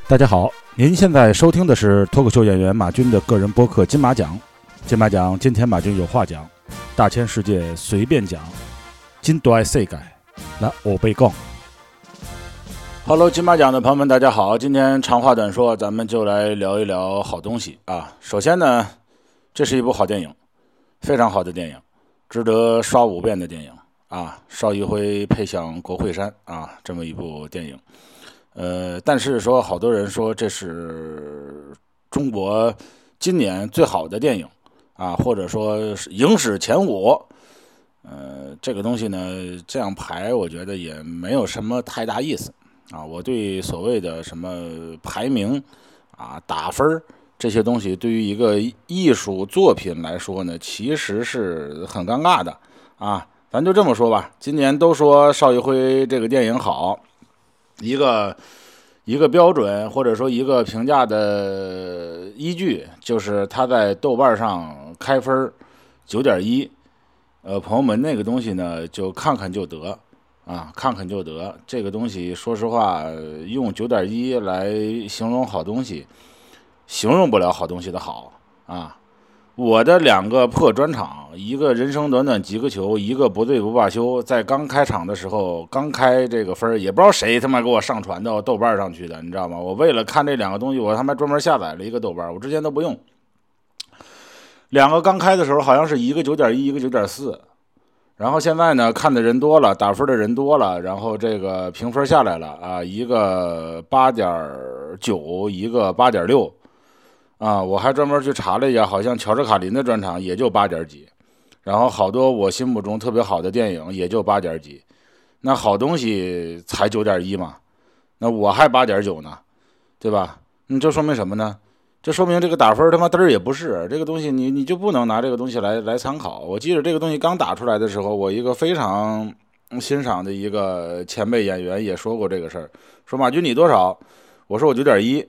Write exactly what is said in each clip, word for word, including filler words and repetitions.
大家好，您现在收听的是脱口秀演员马军的个人播客《金马奖》。金马奖，今天马军有话讲，大千世界随便讲，金多爱世界，那我被讲。Hello， 金马奖的朋友们，大家好，今天长话短说，咱们就来聊一聊好东西啊。首先呢，这是一部好电影，非常好的电影，值得刷五遍的电影啊。邵艺辉配享国会山啊，这么一部电影。呃，但是说好多人说这是中国今年最好的电影啊，或者说是影史前五。呃，这个东西呢，这样排我觉得也没有什么太大意思啊。我对所谓的什么排名啊、打分这些东西，对于一个艺术作品来说呢，其实是很尴尬的啊。咱就这么说吧，今年都说邵艺辉这个电影好。一个一个标准或者说一个评价的依据，就是他在豆瓣上开分九点一，呃，朋友们那个东西呢，就看看就得啊，看看就得。这个东西说实话，用九点一来形容好东西，形容不了好东西的好啊。我的两个破专场，一个人生短短几个球，一个不醉不罢休，在刚开场的时候，刚开这个分，也不知道谁他妈给我上传到豆瓣上去的，你知道吗？我为了看这两个东西，我他妈专门下载了一个豆瓣，我之前都不用。两个刚开的时候，好像是一个九点一，一个九点四，然后现在呢，看的人多了，打分的人多了，然后这个评分下来了啊，一个八点九，一个八点六。啊，我还专门去查了一下，好像乔治卡林的专场也就八点几，然后好多我心目中特别好的电影也就八点几，那好东西才九点一嘛，那我还八点九呢，对吧？你这说明什么呢？这说明这个打分他妈嘚儿也不是这个东西，你你就不能拿这个东西来来参考。我记得这个东西刚打出来的时候，我一个非常欣赏的一个前辈演员也说过这个事儿，说马军你多少？我说我九点一。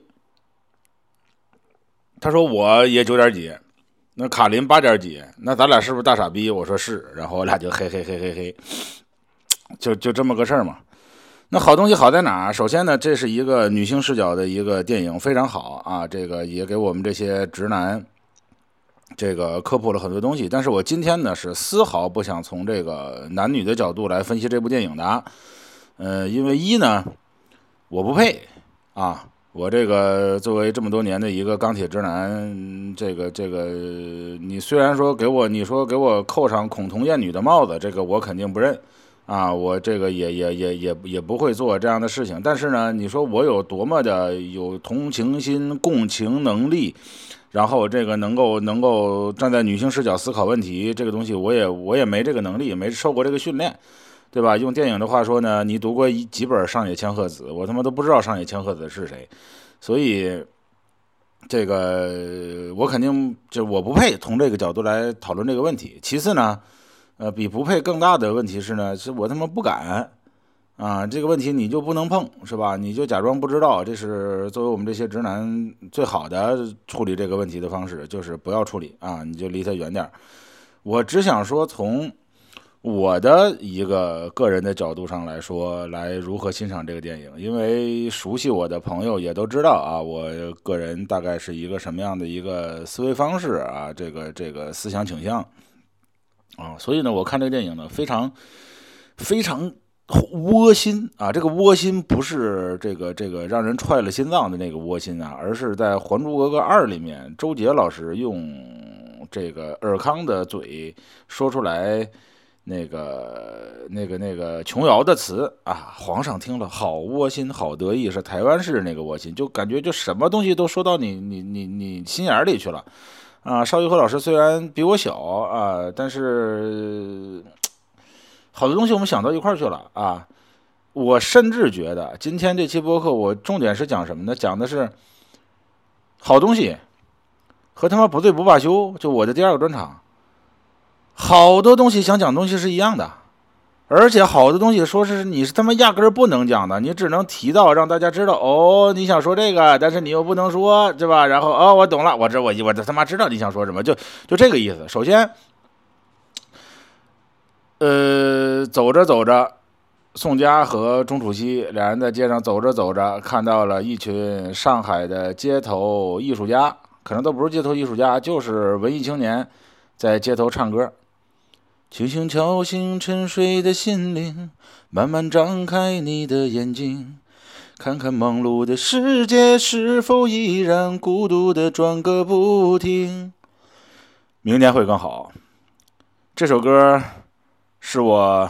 他说我也九点几，那卡林八点几，那咱俩是不是大傻逼？我说是，然后我俩就嘿嘿嘿嘿嘿，就就这么个事儿嘛。那好东西好在哪？首先呢，这是一个女性视角的一个电影，非常好啊，这个也给我们这些直男这个科普了很多东西。但是我今天呢是丝毫不想从这个男女的角度来分析这部电影的，呃，因为一呢，我不配啊。我这个作为这么多年的一个钢铁直男，这个这个，你虽然说给我你说给我扣上恐同厌女的帽子，这个我肯定不认啊，我这个也也也也也不会做这样的事情。但是呢，你说我有多么的有同情心、共情能力，然后这个能够能够站在女性视角思考问题，这个东西我也我也没这个能力，没受过这个训练。对吧？用电影的话说呢，你读过一几本上野千鹤子，我他妈都不知道上野千鹤子是谁，所以这个我肯定就我不配从这个角度来讨论这个问题。其次呢，呃，比不配更大的问题是呢，是我他妈不敢啊，这个问题你就不能碰，是吧？你就假装不知道，这是作为我们这些直男最好的处理这个问题的方式，就是不要处理啊，你就离他远点。我只想说从我的一个个人的角度上来说，来如何欣赏这个电影，因为熟悉我的朋友也都知道啊，我个人大概是一个什么样的一个思维方式啊，这个这个思想倾向啊，所以呢，我看这个电影呢，非常非常窝心啊，这个窝心不是这个这个让人踹了心脏的那个窝心啊，而是在《还珠格格二》里面，周杰老师用这个尔康的嘴说出来。那个、那个、那个琼瑶的词啊，皇上听了好窝心，好得意，是台湾式那个窝心，就感觉就什么东西都说到你、你、你、你心眼里去了啊。邵艺辉老师虽然比我小啊，但是好多东西我们想到一块儿去了啊。我甚至觉得今天这期播客，我重点是讲什么呢？讲的是好东西和他妈不醉不罢休，就我的第二个专场。好多东西想讲东西是一样的，而且好多东西说是你是他妈压根儿不能讲的，你只能提到让大家知道哦，你想说这个，但是你又不能说，对吧？然后哦，我懂了，我这我我这他妈知道你想说什么，就就这个意思。首先，呃，走着走着， 宋佳和钟楚曦两人在街上走着走着，看到了一群上海的街头艺术家，可能都不是街头艺术家，就是文艺青年，在街头唱歌。轻轻敲醒沉睡的心灵，慢慢张开你的眼睛，看看忙碌的世界是否依然孤独的转个不停。明年会更好。这首歌是我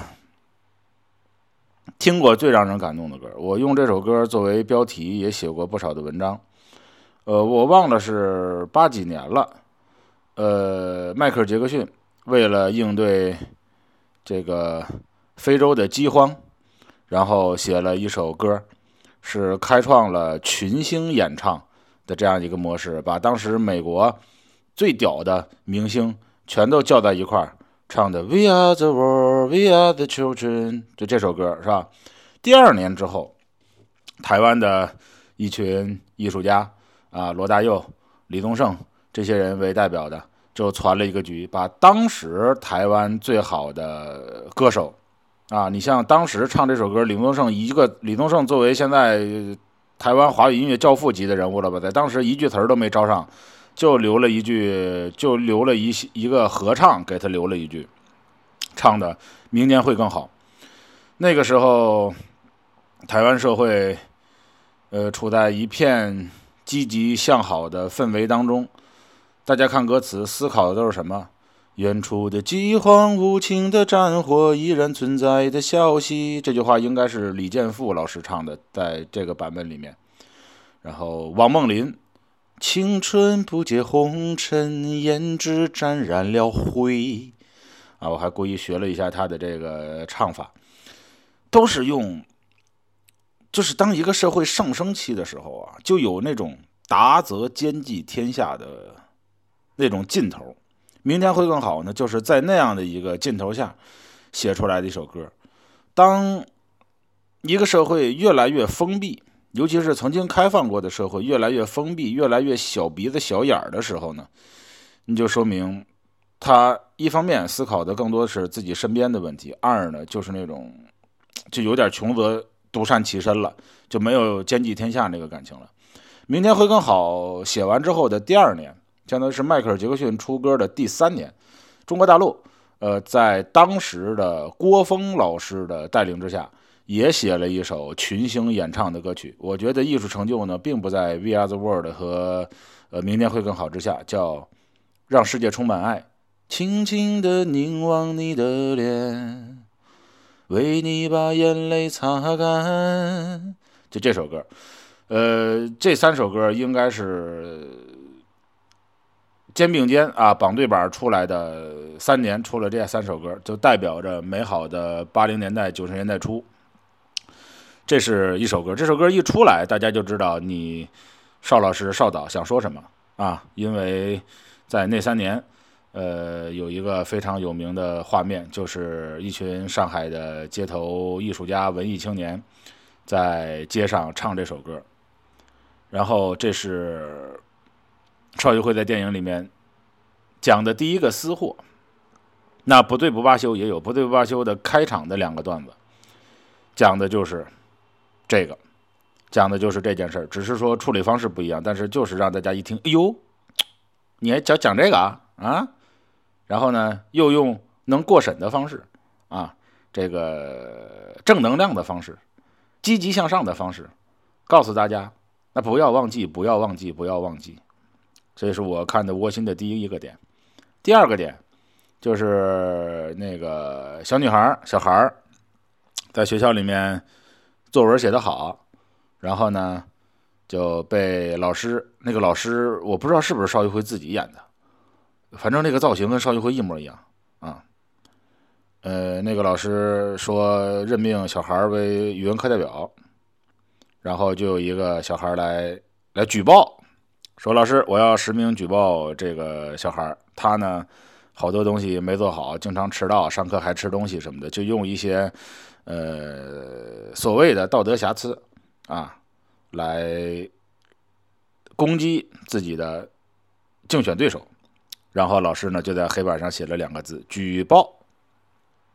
听过最让人感动的歌，我用这首歌作为标题也写过不少的文章。呃，我忘了是八几年了。呃，迈克尔·杰克逊为了应对这个非洲的饥荒，然后写了一首歌，是开创了群星演唱的这样一个模式，把当时美国最屌的明星全都叫在一块儿，唱的 We are the world, we are the children， 就这首歌是吧？第二年之后，台湾的一群艺术家啊，罗大佑、李宗盛这些人为代表的，就传了一个局，把当时台湾最好的歌手啊，你像当时唱这首歌，李宗盛一个李宗盛作为现在台湾华语音乐教父级的人物了吧，在当时一句词儿都没招上，就留了一句，就留了一一个合唱给他留了一句，唱的明年会更好。那个时候，台湾社会，呃，处在一片积极向好的氛围当中。大家看歌词，思考的都是什么？远处的饥荒，无情的战火，依然存在的消息。这句话应该是李健富老师唱的，在这个版本里面。然后王梦麟，青春不解红尘，胭脂沾染了灰。啊，我还故意学了一下他的这个唱法，都是用，就是当一个社会上升期的时候啊，就有那种达则兼济天下的那种劲头。明天会更好呢，就是在那样的一个劲头下写出来的一首歌。当一个社会越来越封闭，尤其是曾经开放过的社会越来越封闭，越来越小鼻子小眼儿的时候呢，你就说明他一方面思考的更多是自己身边的问题，二呢就是那种就有点穷则独善其身了，就没有兼济天下那个感情了。明天会更好写完之后的第二年，相当于是迈克尔·杰克逊出歌的第三年，中国大陆呃，在当时的郭峰老师的带领之下，也写了一首群星演唱的歌曲。我觉得艺术成就呢，并不在 We Are the World 和呃明天会更好之下，叫让世界充满爱，轻轻地凝望你的脸，为你把眼泪擦干。就这首歌，呃，这三首歌应该是肩并肩啊，绑对板出来的，三年出了这三首歌，就代表着美好的八零年代、九十年代初。这是一首歌，这首歌一出来，大家就知道你邵老师邵导想说什么啊，因为在那三年，呃，有一个非常有名的画面，就是一群上海的街头艺术家、文艺青年在街上唱这首歌，然后这是邵艺辉在电影里面讲的第一个私货。那不对不罢休也有不对不罢休的开场的两个段子，讲的就是这个，讲的就是这件事儿，只是说处理方式不一样，但是就是让大家一听，哎呦，你还讲讲这个啊啊，然后呢又用能过审的方式啊，这个正能量的方式，积极向上的方式，告诉大家，那不要忘记，不要忘记，不要忘记。这是我看的窝心的第一个点。第二个点就是那个小女孩小孩在学校里面作文写得好，然后呢就被老师，那个老师我不知道是不是邵艺辉自己演的，反正那个造型跟邵艺辉一模一样啊。呃，那个老师说任命小孩为语文课代表，然后就有一个小孩来来举报，说老师我要实名举报这个小孩，他呢好多东西没做好，经常迟到，上课还吃东西什么的，就用一些呃所谓的道德瑕疵啊来攻击自己的竞选对手。然后老师呢就在黑板上写了两个字：举报。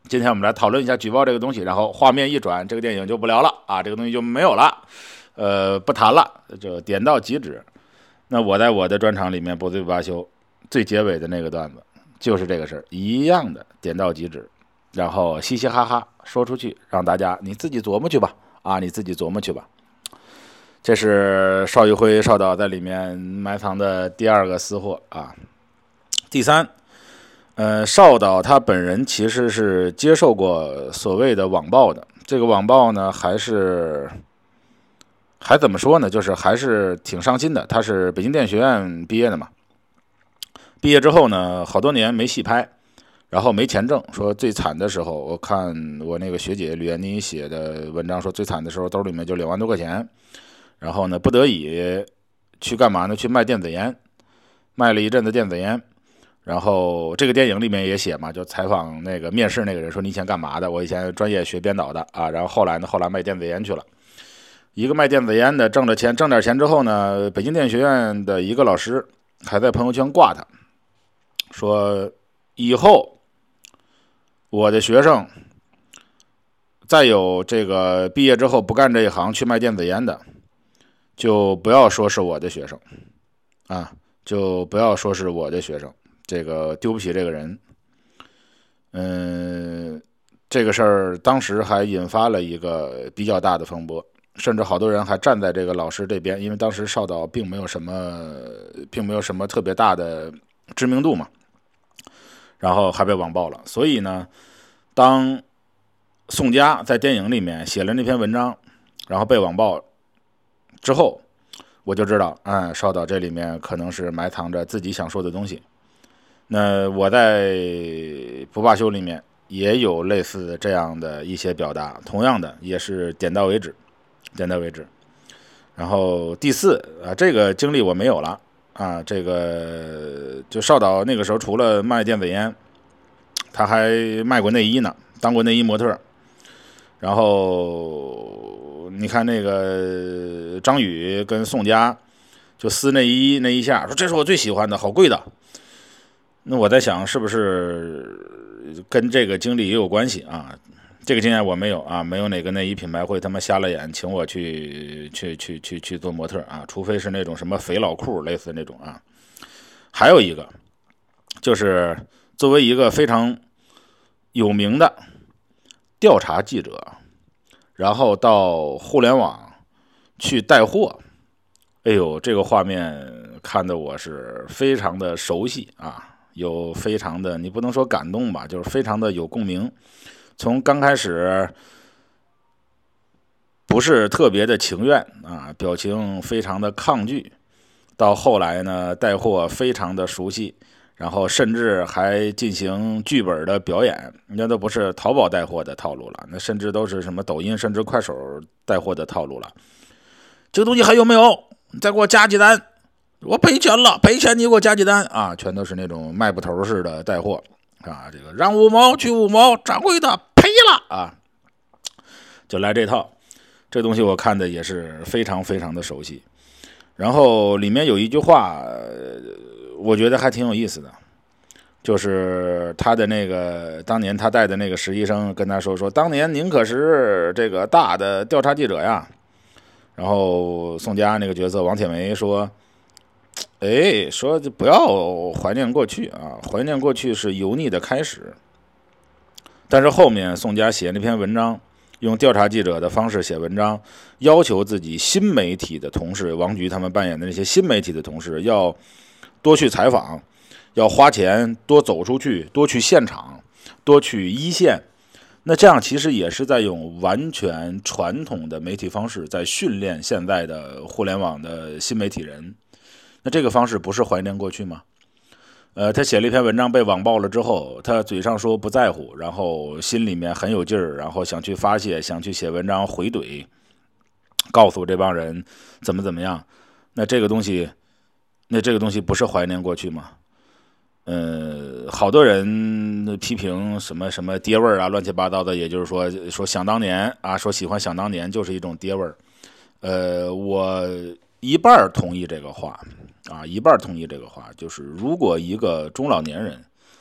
今天我们来讨论一下举报这个东西，然后画面一转，这个电影就不聊了啊，这个东西就没有了，呃，不谈了，就点到即止。那我在我的专场里面不醉不罢休最结尾的那个段子就是这个事儿，一样的点到即止，然后嘻嘻哈哈说出去，让大家你自己琢磨去吧，啊，你自己琢磨去吧。这是邵玉辉邵导在里面埋藏的第二个私货啊。第三，呃，邵导他本人其实是接受过所谓的网暴的，这个网暴呢还是还怎么说呢，就是还是挺伤心的。他是北京电影学院毕业的嘛，毕业之后呢好多年没戏拍，然后没钱挣，说最惨的时候，我看我那个学姐吕艳妮写的文章说，最惨的时候兜里面就两万多块钱，然后呢不得已去干嘛呢，去卖电子烟，卖了一阵子电子烟。然后这个电影里面也写嘛，就采访那个面试那个人说，你以前干嘛的？我以前专业学编导的啊，然后后来呢后来卖电子烟去了。一个卖电子烟的挣了钱，挣点钱之后呢，北京电影学院的一个老师还在朋友圈挂他，说以后我的学生再有这个毕业之后不干这一行去卖电子烟的，就不要说是我的学生啊，就不要说是我的学生，这个丢不起这个人。嗯，这个事儿当时还引发了一个比较大的风波，甚至好多人还站在这个老师这边，因为当时邵导并没有什么并没有什么特别大的知名度嘛，然后还被网暴了。所以呢，当宋佳在电影里面写了那篇文章，然后被网暴之后，我就知道，哎，邵导这里面可能是埋藏着自己想说的东西。那我在不罢休里面也有类似这样的一些表达，同样的也是点到为止，点到为止。然后第四啊，这个经历我没有了啊，这个就邵导那个时候除了卖电子烟，他还卖过内衣呢，当过内衣模特。然后你看那个张宇跟宋佳就撕内衣那一下，说这是我最喜欢的，好贵的。那我在想是不是跟这个经历也有关系啊？这个经验我没有啊，没有哪个内衣品牌会他妈瞎了眼请我去去去去去做模特啊，除非是那种什么肥佬裤类似那种啊。还有一个就是作为一个非常有名的调查记者，然后到互联网去带货，哎呦，这个画面看得我是非常的熟悉啊。有非常的，你不能说感动吧，就是非常的有共鸣。从刚开始不是特别的情愿啊，表情非常的抗拒，到后来呢带货非常的熟悉，然后甚至还进行剧本的表演，那都不是淘宝带货的套路了，那甚至都是什么抖音甚至快手带货的套路了。这个东西还有没有？你再给我加几单，我赔钱了，赔钱你给我加几单啊！全都是那种卖不头式的带货啊，这个让五毛去五毛，掌柜的赔了啊，就来这套。这东西我看的也是非常非常的熟悉。然后里面有一句话，我觉得还挺有意思的，就是他的那个当年他带的那个实习生跟他说说，当年您可是这个大的调查记者呀。然后宋佳那个角色王铁梅说，哎，说不要怀念过去啊，怀念过去是油腻的开始。但是后面宋佳写那篇文章，用调查记者的方式写文章，要求自己新媒体的同事，王菊他们扮演的那些新媒体的同事要多去采访，要花钱多走出去，多去现场，多去一线。那这样其实也是在用完全传统的媒体方式在训练现在的互联网的新媒体人。那这个方式不是怀念过去吗？呃，他写了一篇文章被网暴了之后，他嘴上说不在乎，然后心里面很有劲儿，然后想去发泄，想去写文章回怼，告诉这帮人怎么怎么样。那这个东西，那这个东西不是怀念过去吗？呃，好多人批评什么什么爹味儿啊，乱七八糟的，也就是说说想当年啊，说喜欢想当年就是一种爹味儿。呃，我一半同意这个话啊，一半同意这个话，就是如果一个中老年人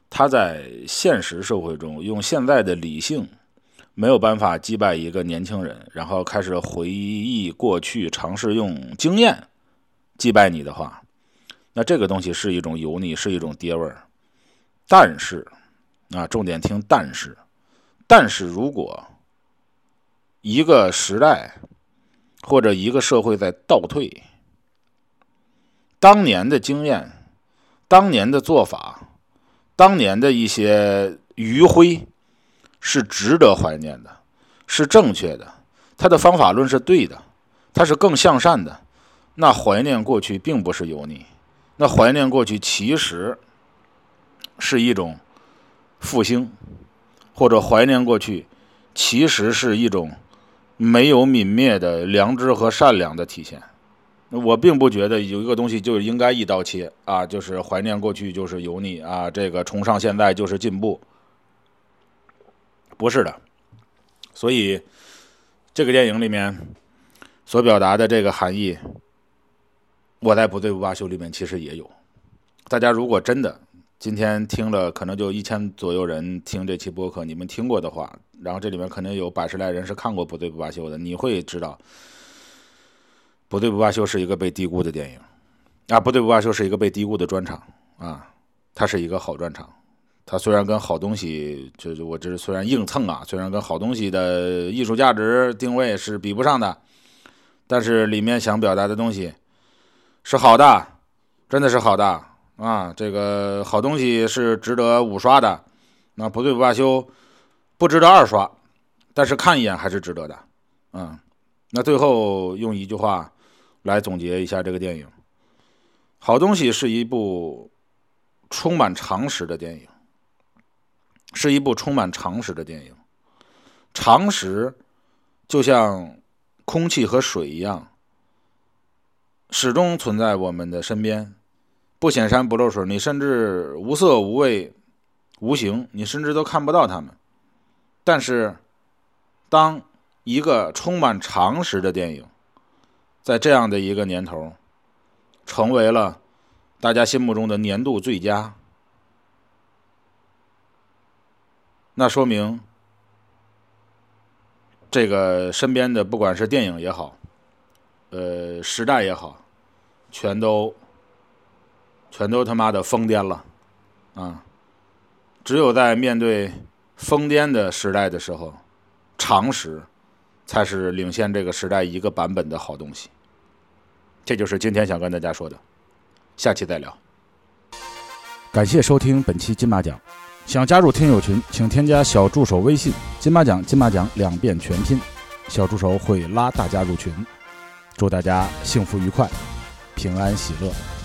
他在现实社会中用现在的理性没有办法击败一个年轻人，然后开始回忆过去，尝试用经验击败你的话，那这个东西是一种油腻，是一种爹味儿。但是啊，重点听但是，但是如果一个时代或者一个社会在倒退，当年的经验，当年的做法，当年的一些余晖是值得怀念的，是正确的，他的方法论是对的，他是更向善的，那怀念过去并不是油腻，那怀念过去其实是一种复兴，或者怀念过去其实是一种没有泯灭的良知和善良的体现。我并不觉得有一个东西就应该一刀切啊，就是怀念过去就是油腻啊，这个崇尚现在就是进步，不是的。所以这个电影里面所表达的这个含义，我在不对不罢休里面其实也有。大家如果真的今天听了，可能就一千左右人听这期播客，你们听过的话，然后这里面可能有百十来人是看过不对不罢休的，你会知道不对不罢休是一个被低估的电影啊，不对不罢休是一个被低估的专场啊，它是一个好专场。它虽然跟好东西，就是我这虽然硬蹭啊，虽然跟好东西的艺术价值定位是比不上的，但是里面想表达的东西是好的，真的是好的啊！这个好东西是值得五刷的，那不对不罢休不值得二刷，但是看一眼还是值得的。嗯，那最后用一句话来总结一下这个电影：好东西是一部充满常识的电影。是一部充满常识的电影，常识就像空气和水一样，始终存在我们的身边，不显山不漏水，你甚至无色无味无形，你甚至都看不到它们。但是当一个充满常识的电影在这样的一个年头成为了大家心目中的年度最佳，那说明这个身边的不管是电影也好，呃，时代也好，全都全都他妈的疯癫了啊！只有在面对疯癫的时代的时候，常识才是领先这个时代一个版本的好东西。这就是今天想跟大家说的，下期再聊。感谢收听本期金马奖。想加入听友群，请添加小助手微信金马奖金马奖两遍全拼，小助手会拉大家入群。祝大家幸福愉快，平安喜乐。